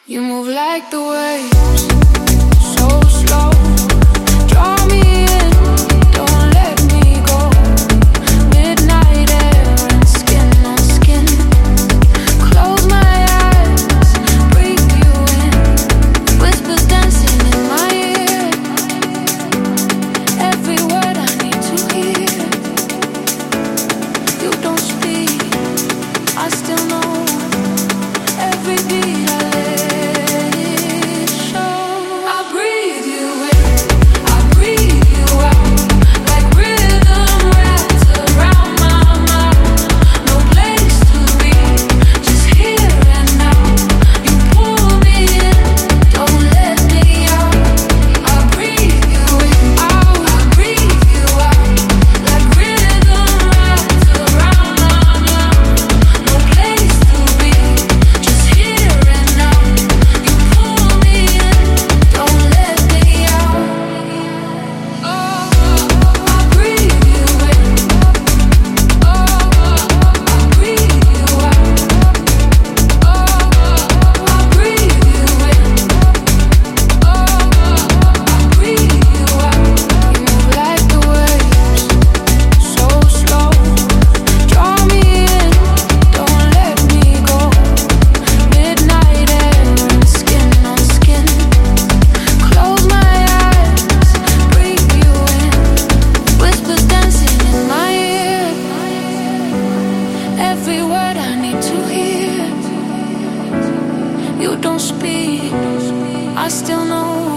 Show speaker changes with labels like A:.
A: You move like the waves, so slow. Draw me in, don't let me go. Midnight air and skin on skin. Close my eyes, breathe you in. Whispers dancing in my ear. Every word I need to hear. You don't speak, I still know. Every beat I let it show. I breathe you in, I breathe you out. Like rhythm wrapped around my mouth. No place to be, just here and now. You pull me in, don't let me out. I breathe you in, out. I breathe you out. Like rhythm wrapped around my mouth. No place to be, just here and now. You pull me in, don't let me out. Oh, I breathe you in. Oh, I breathe you out. Oh, I breathe you in. Oh, I breathe you out. You move like the waves, so slow. Draw me in, don't let me go. Midnight air and skin on skin. Close my eyes, breathe you in. Whispers dancing in my ear. Every word I need to hear. You don't speak, I still know.